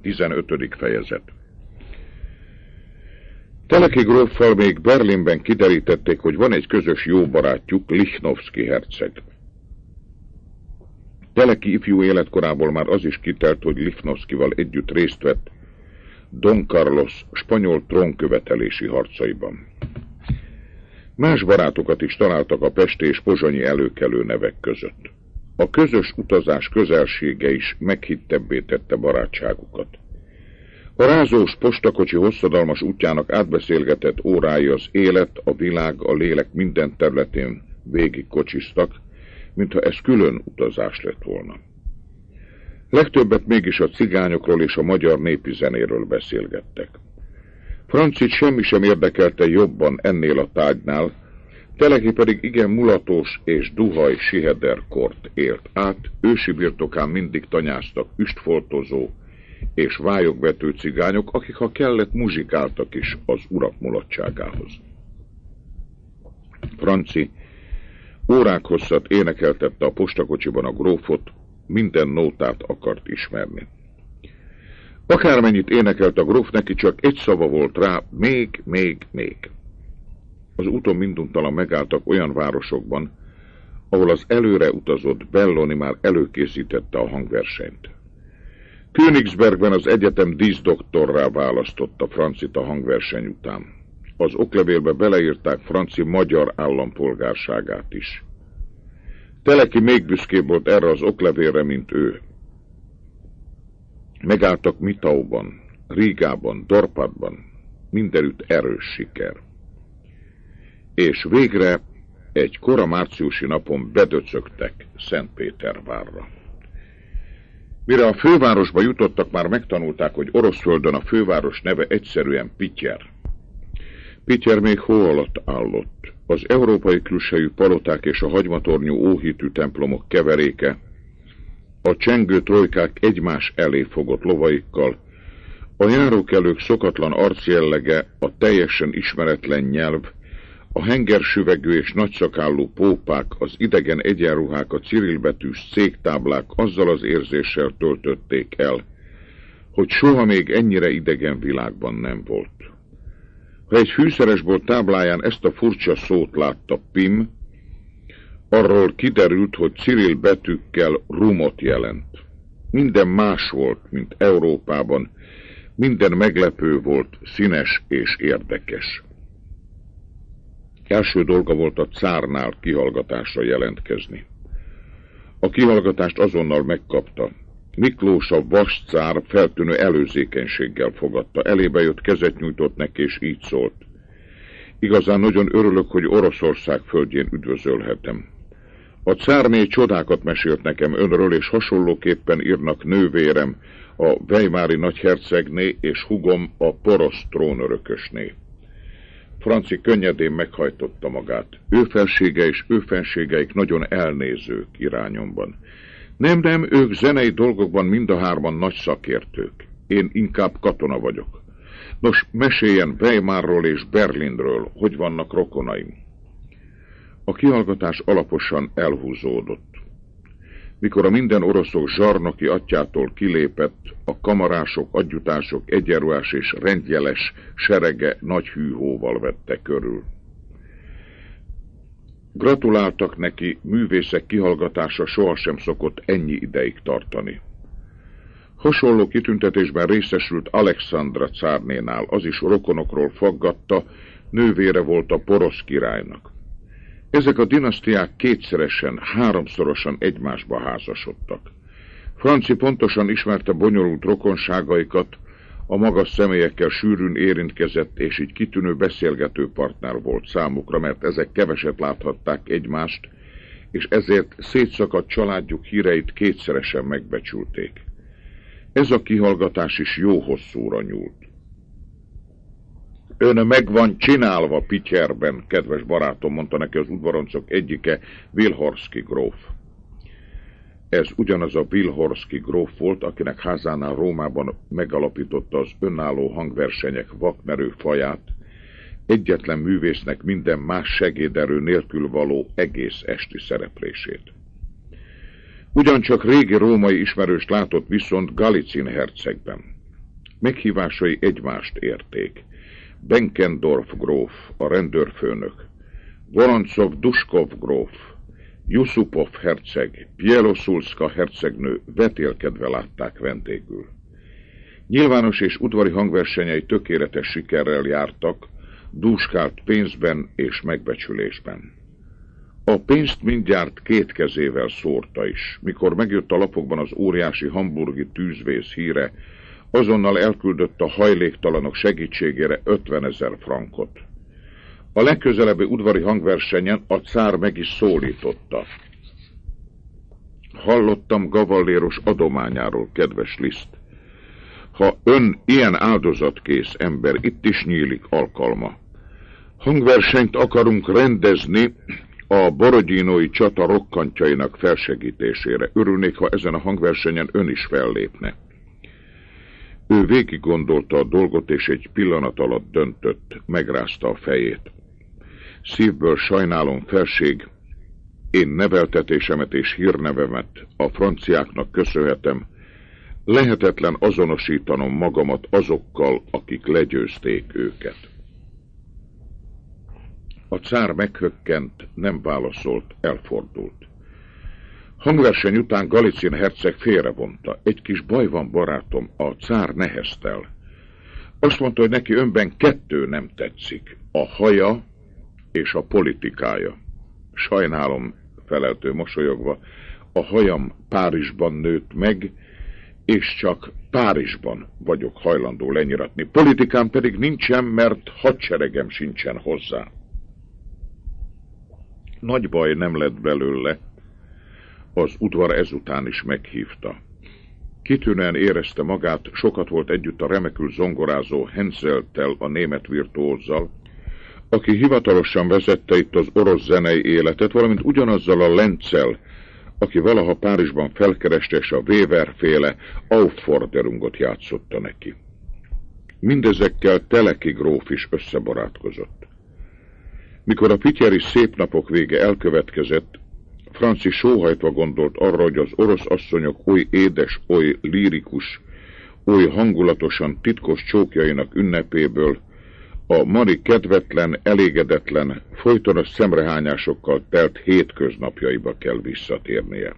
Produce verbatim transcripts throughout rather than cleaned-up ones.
tizenötödik fejezet. Teleki gróffal még Berlinben kiderítették, hogy van egy közös jó barátjuk, Lichnowsky herceg. Teleki ifjú életkorából már az is kitelt, hogy Lichnowskyval együtt részt vett Don Carlos spanyol trónkövetelési harcaiban. Más barátokat is találtak a pesti és pozsonyi előkelő nevek között. A közös utazás közelsége is meghittebbé tette barátságukat. A rázós postakocsi hosszadalmas útjának átbeszélgetett órái az élet, a világ, a lélek minden területén végig kocsiztak, mintha ez külön utazás lett volna. Legtöbbet mégis a cigányokról és a magyar népi zenéről beszélgettek. Francit semmi sem érdekelte jobban ennél a tárgynál, Teleki pedig igen mulatós és duhaj siheder kort élt át, ősi birtokán mindig tanyáztak üstfoltozó és vályogvető cigányok, akik ha kellett muzsikáltak is az urak mulatságához. Franci órák hosszat énekeltette a postakocsiban a grófot, minden nótát akart ismerni. Akármennyit énekelt a gróf, neki csak egy szava volt rá, még, még, még. Az úton minduntalan megálltak olyan városokban, ahol az előre utazott Belloni már előkészítette a hangversenyt. Königsbergben az egyetem díszdoktorrá választotta Francit a hangverseny után. Az oklevélbe beleírták Franci magyar állampolgárságát is. Teleki még büszkébb volt erre az oklevélre, mint ő. Megálltak Mitauban, Rigában, Dorpadban, mindenütt erős siker. És végre egy kora márciusi napon bedöcögtek Szentpétervárra. Mire a fővárosba jutottak, már megtanulták, hogy Oroszföldön a főváros neve egyszerűen Pityer. Pityer még hó alatt állott. Az európai külsejű paloták és a hagymatornyú óhitű templomok keveréke, a csengő trojkák egymás elé fogott lovaikkal, a járókelők szokatlan arcjellege, a teljesen ismeretlen nyelv, a hengersüvegű és nagyszakállú pópák, az idegen egyenruhák, a cirilbetűs cégtáblák azzal az érzéssel töltötték el, hogy soha még ennyire idegen világban nem volt. Ha egy fűszeresbolt tábláján ezt a furcsa szót látta Pim, arról kiderült, hogy Cirill betűkkel rumot jelent. Minden más volt, mint Európában, minden meglepő volt, színes és érdekes. Első dolga volt a cárnál kihallgatásra jelentkezni. A kihallgatást azonnal megkapta. Miklós a vas cár feltűnő előzékenységgel fogadta. Elébe jött, kezet nyújtott neki, és így szólt. Igazán nagyon örülök, hogy Oroszország földjén üdvözölhetem. A cárné csodákat mesélt nekem önről, és hasonlóképpen írnak nővérem, a weimári nagyhercegné, és hugom, a porosz trónörökösné. Franci könnyedén meghajtotta magát. Ő felsége és ő fenségeik nagyon elnézők irányomban. Nem, nem, ők zenei dolgokban mind a hárman nagy szakértők. Én inkább katona vagyok. Nos, meséljen Weimarról és Berlinről, hogy vannak rokonaim. A kihallgatás alaposan elhúzódott. Mikor a minden oroszok zsarnoki atyától kilépett, a kamarások, adjutások, egyenruhás és rendjeles serege nagy hűhóval vette körül. Gratuláltak neki, művészek kihallgatása sohasem szokott ennyi ideig tartani. Hasonló kitüntetésben részesült Alexandra cárnénál, az is rokonokról faggatta, nővére volt a porosz királynak. Ezek a dinasztiák kétszeresen, háromszorosan egymásba házasodtak. Franci pontosan ismerte bonyolult rokonságaikat, a magas személyekkel sűrűn érintkezett, és így kitűnő beszélgető partner volt számukra, mert ezek keveset láthatták egymást, és ezért szétszakadt családjuk híreit kétszeresen megbecsülték. Ez a kihallgatás is jó hosszúra nyúlt. Ön meg van csinálva Pityerben, kedves barátom, mondta neki az udvaroncok egyike, Wilhorszky gróf. Ez ugyanaz a Wilhorszky gróf volt, akinek házánál Rómában megalapította az önálló hangversenyek vakmerő faját, egyetlen művésznek minden más segéderő nélkül való egész esti szereplését. Ugyancsak régi római ismerőst látott viszont Galicin hercegben. Meghívásai egymást érték. Benkendorf gróf, a rendőrfőnök, Vorontsov Duskov gróf, Yusupov herceg, Bieloszulszka hercegnő vetélkedve látták vendégül. Nyilvános és udvari hangversenyei tökéletes sikerrel jártak, dúskált pénzben és megbecsülésben. A pénzt mindjárt két kezével szórta is. Mikor megjött a lapokban az óriási hamburgi tűzvész híre, azonnal elküldött a hajléktalanok segítségére ötvenezer frankot. A legközelebbi udvari hangversenyen a cár meg is szólította. Hallottam gavalléros adományáról, kedves Liszt. Ha ön ilyen áldozatkész ember, itt is nyílik alkalma. Hangversenyt akarunk rendezni a borodinói csata rokkantjainak felsegítésére. Örülnék, ha ezen a hangversenyen ön is fellépne. Ő végig gondolta a dolgot, és egy pillanat alatt döntött, megrázta a fejét. Szívből sajnálom, felség, én neveltetésemet és hírnevemet a franciáknak köszönhetem, lehetetlen azonosítanom magamat azokkal, akik legyőzték őket. A cár meghökkent, nem válaszolt, elfordult. Hangverseny után Galicin herceg félrevonta. Egy kis baj van, barátom, a cár neheztel. Azt mondta, hogy neki önben kettő nem tetszik, a haja és a politikája. Sajnálom, feleltő mosolyogva, a hajam Párizsban nőtt meg, és csak Párizsban vagyok hajlandó lenyiratni. Politikám pedig nincsen, mert hadseregem sincsen hozzá. Nagy baj nem lett belőle, az udvar ezután is meghívta. Kitűnően érezte magát, sokat volt együtt a remekül zongorázó Henseltel, a német virtuózzal, aki hivatalosan vezette itt az orosz zenei életet, valamint ugyanazzal a Lenccel, aki valaha Párizsban felkereste, és a Weber-féle Aufforderungot játszotta neki. Mindezekkel Teleki gróf is összebarátkozott. Mikor a pityeri szép napok vége elkövetkezett, Franci sóhajtva gondolt arra, hogy az orosz asszonyok oly édes, oly lírikus, oly hangulatosan titkos csókjainak ünnepéből a Mari kedvetlen, elégedetlen, folytonos szemrehányásokkal telt hétköznapjaiba kell visszatérnie.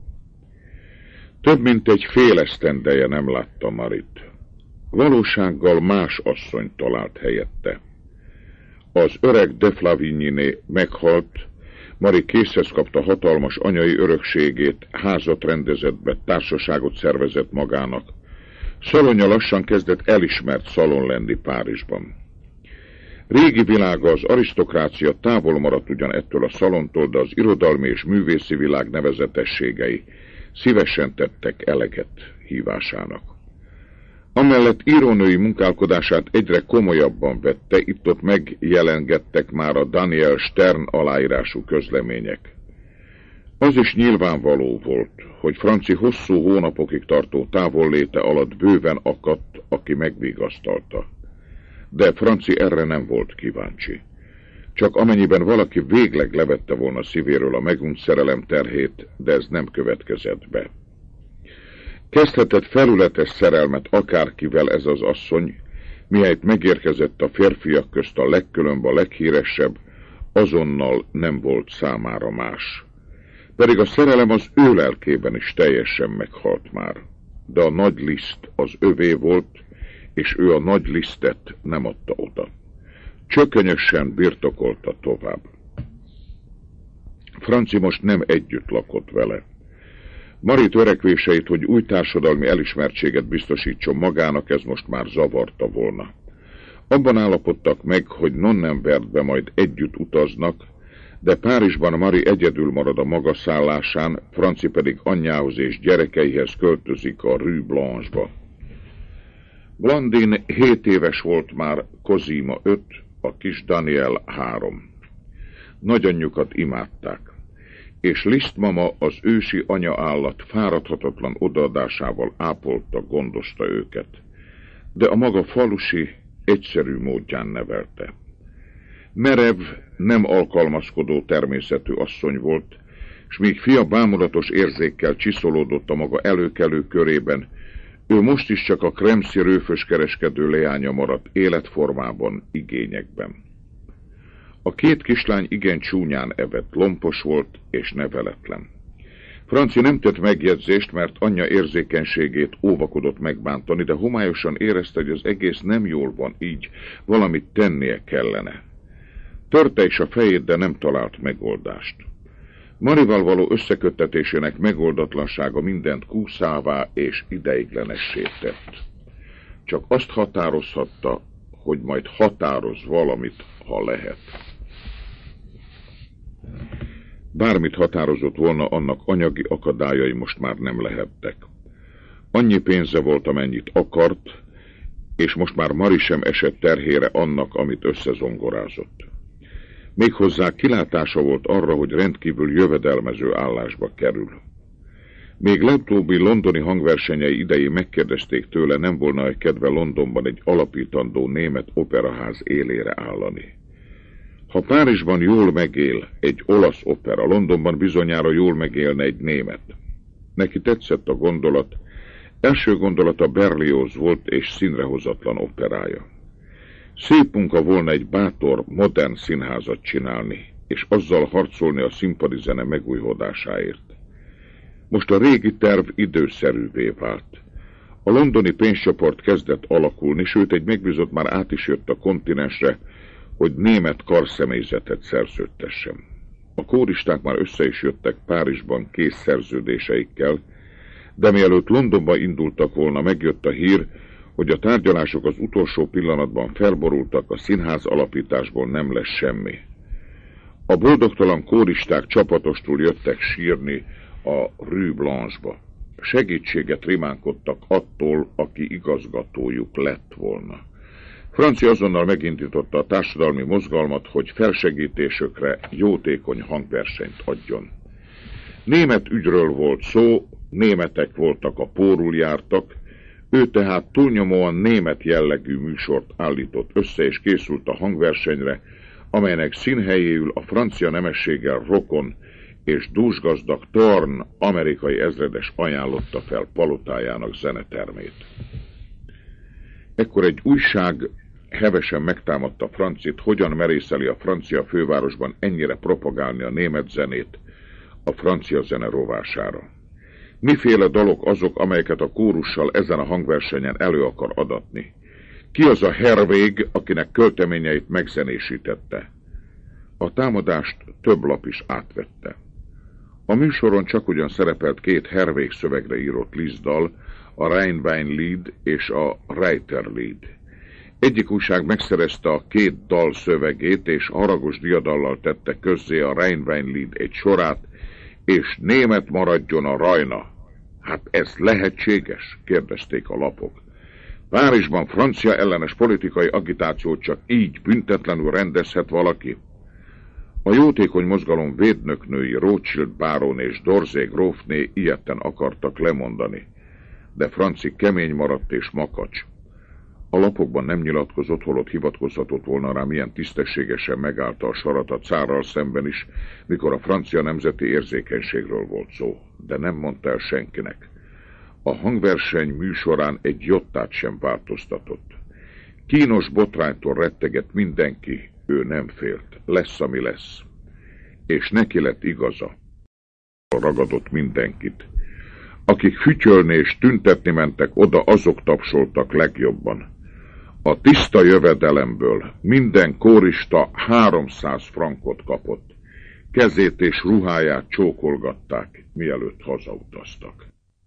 Több mint egy fél esztendeje nem látta Marit. Valósággal más asszony talált helyette. Az öreg de Flavigny meghalt, Mari készhez kapta hatalmas anyai örökségét, házat rendezett be, társaságot szervezett magának. Szalonya lassan kezdett elismert szalon lenni Párizsban. Régi világa, az arisztokrácia távol maradt ugyan ettől a szalontól, de az irodalmi és művészi világ nevezetességei szívesen tettek eleget hívásának. Amellett írónői munkálkodását egyre komolyabban vette, itt-ott megjelengettek már a Daniel Stern aláírású közlemények. Az is nyilvánvaló volt, hogy Franci hosszú hónapokig tartó távolléte alatt bőven akadt, aki megvigasztalta. De Franci erre nem volt kíváncsi. Csak amennyiben valaki végleg levette volna szívéről a megunt szerelem terhét, de ez nem következett be. Kezdhetett felületes szerelmet akárkivel ez az asszony, mihelyt megérkezett a férfiak közt a legkülönbb, a leghíresebb, azonnal nem volt számára más. Pedig a szerelem az ő lelkében is teljesen meghalt már. De a nagy Liszt az övé volt, és ő a nagy Lisztet nem adta oda. Csökönyösen birtokolta tovább. Franci most nem együtt lakott vele. Mari törekvéseit, hogy új társadalmi elismertséget biztosítson magának, ez most már zavarta volna. Abban állapodtak meg, hogy Nonnenbergbe majd együtt utaznak, de Párizsban Mari egyedül marad a maga szállásán, Franci pedig anyjához és gyerekeihez költözik a Rue Blanche-ba. Blandine hét éves volt már, Cosima öt, a kis Daniel három. Nagyanyjukat imádták, és Liszt mama az ősi anyaállat fáradhatatlan odaadásával ápolta, gondozta őket, de a maga falusi, egyszerű módján nevelte. Merev, nem alkalmazkodó természetű asszony volt, s míg fia bámulatos érzékkel csiszolódott a maga előkelő körében, Ő most is csak a kremszi rőföskereskedő leánya maradt életformában, igényekben. A két kislány igen csúnyán evett, lompos volt és neveletlen. Franci nem tett megjegyzést, mert anyja érzékenységét óvakodott megbántani, de homályosan érezte, hogy az egész nem jól van így, valamit tennie kellene. Törte is a fejét, de nem talált megoldást. Marival való összeköttetésének megoldatlansága mindent kúszává és ideiglenessé tett. Csak azt határozhatta, hogy majd határoz valamit, ha lehet. Bármit határozott volna, annak anyagi akadályai most már nem lehettek. Annyi pénze volt, amennyit akart, és most már Mari sem esett terhére annak, amit összezongorázott. Méghozzá kilátása volt arra, hogy rendkívül jövedelmező állásba kerül. Még legutóbbi londoni hangversenyei idején megkérdezték tőle, nem volna-e kedve Londonban egy alapítandó német operaház élére állani. Ha Párizsban jól megél egy olasz opera, Londonban bizonyára jól megélne egy német. Neki tetszett a gondolat, első gondolata Berlioz volt és színrehozatlan operája. Szép munka volna egy bátor, modern színházat csinálni, és azzal harcolni a színpadi zene megújhodásáért. Most a régi terv időszerűvé vált. A londoni pénzcsoport kezdett alakulni, sőt egy megbízott már át is jött a kontinensre, hogy német karszemélyzetet szerződtessen. A kóristák már össze is jöttek Párizsban kész szerződéseikkel, de mielőtt Londonba indultak volna, megjött a hír, hogy a tárgyalások az utolsó pillanatban felborultak, a színház alapításból nem lesz semmi. A boldogtalan kóristák csapatostul jöttek sírni a Rue Blanche-ba. Segítséget rimánkodtak attól, aki igazgatójuk lett volna. Franci azonnal megindította a társadalmi mozgalmat, hogy felsegítésükre jótékony hangversenyt adjon. Német ügyről volt szó, németek voltak a pórul jártak, ő tehát túlnyomóan német jellegű műsort állított össze, és készült a hangversenyre, amelynek színhelyéül a francia nemességgel rokon és dúsgazdag Thorn amerikai ezredes ajánlotta fel palotájának zenetermét. Ekkor egy újság hevesen megtámadta Francit, hogyan merészeli a francia fővárosban ennyire propagálni a német zenét a francia zene rovására. Miféle dalok azok, amelyeket a kórussal ezen a hangversenyen elő akar adatni? Ki az a Herweg, akinek költeményeit megzenésítette? A támadást több lap is átvette. A műsoron csak ugyan szerepelt két Herweg szövegre írott Liszt-dal, a Rheinwein-Lied és a Reiter-Lied. Egyik újság megszerezte a két dal szövegét, és haragos diadallal tette közzé a Rheinwein-Lied egy sorát, és német maradjon a Rajna. Hát ez lehetséges? Kérdezték a lapok. Párizsban francia ellenes politikai agitációt csak így büntetlenül rendezhet valaki? A jótékony mozgalom védnöknői Rothschild báron és Dorzé grófné ilyetten akartak lemondani, de Franci kemény maradt és makacs. A lapokban nem nyilatkozott, holott hivatkozhatott volna rá, milyen tisztességesen megállta a sarat a cárral szemben is, mikor a francia nemzeti érzékenységről volt szó, de nem mondta el senkinek. A hangverseny műsorán egy jottát sem változtatott. Kínos botránytól rettegett mindenki, ő nem félt, lesz, ami lesz. És neki lett igaza. Ragadott mindenkit. Akik fütyölni és tüntetni mentek oda, azok tapsoltak legjobban. A tiszta jövedelemből minden kórista háromszáz frankot kapott. Kezét és ruháját csókolgatták, mielőtt hazautaztak.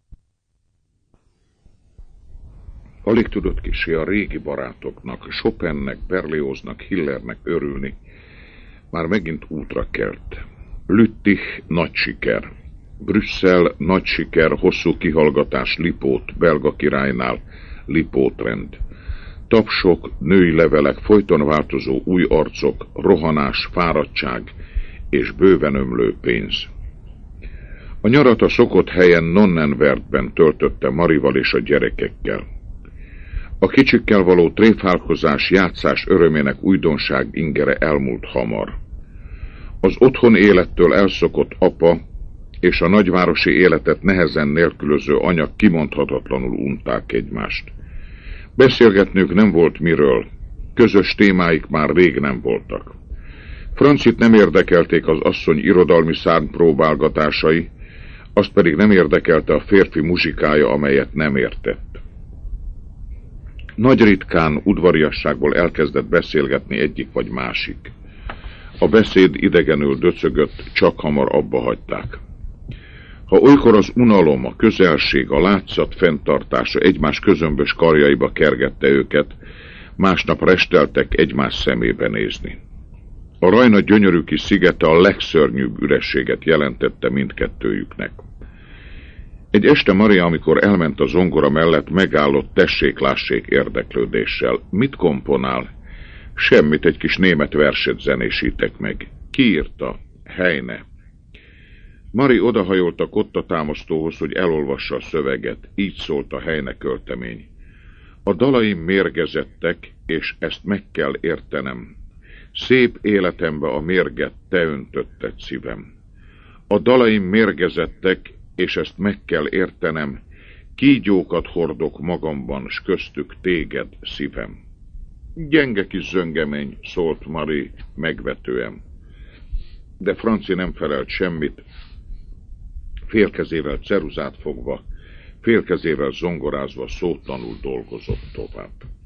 Alig tudott kissé a régi barátoknak, Chopinnek, Berlioznak, Hillernek örülni. Már megint útra kelt. Lüttich nagy siker. Brüsszel nagy siker, hosszú kihallgatás Lipót, belga királynál, Lipót-rend. Tapsok, női levelek, folyton változó új arcok, rohanás, fáradtság és bőven ömlő pénz. A nyarat a szokott helyen Nonnenwertben töltötte Marival és a gyerekekkel. A kicsikkel való tréfálkozás, játszás örömének újdonság ingere elmúlt hamar. Az otthon élettől elszokott apa és a nagyvárosi életet nehezen nélkülöző anyag kimondhatatlanul unták egymást. Beszélgetnők nem volt miről, közös témáik már rég nem voltak. Francit nem érdekelték az asszony irodalmi szárnypróbálgatásai, azt pedig nem érdekelte a férfi muzsikája, amelyet nem értett. Nagy ritkán udvariasságból elkezdett beszélgetni egyik vagy másik. A beszéd idegenül döcögött, csak hamar abba hagyták. Ha olykor az unalom, a közelség, a látszat fenntartása egymás közömbös karjaiba kergette őket, másnap resteltek egymás szemébe nézni. A Rajna gyönyörű kis szigete a legszörnyűbb ürességet jelentette mindkettőjüknek. Egy este Maria, amikor elment a zongora mellett, megállott tessék-lássék érdeklődéssel. Mit komponál? Semmit, egy kis német verset zenésítek meg. Ki írta? Heine. Mari odahajolt a kottatámasztóhoz, hogy elolvassa a szöveget. Így szólt a Heine költemény. A dalaim mérgezettek, és ezt meg kell értenem. Szép életembe a mérget te öntötted szívem. A dalaim mérgezettek, és ezt meg kell értenem, kígyókat hordok magamban, s köztük téged szívem. Gyenge kis zöngemény, szólt Marie megvetően. De Franci nem felelt semmit, félkezével ceruzát fogva, félkezével zongorázva szótlanul dolgozott tovább.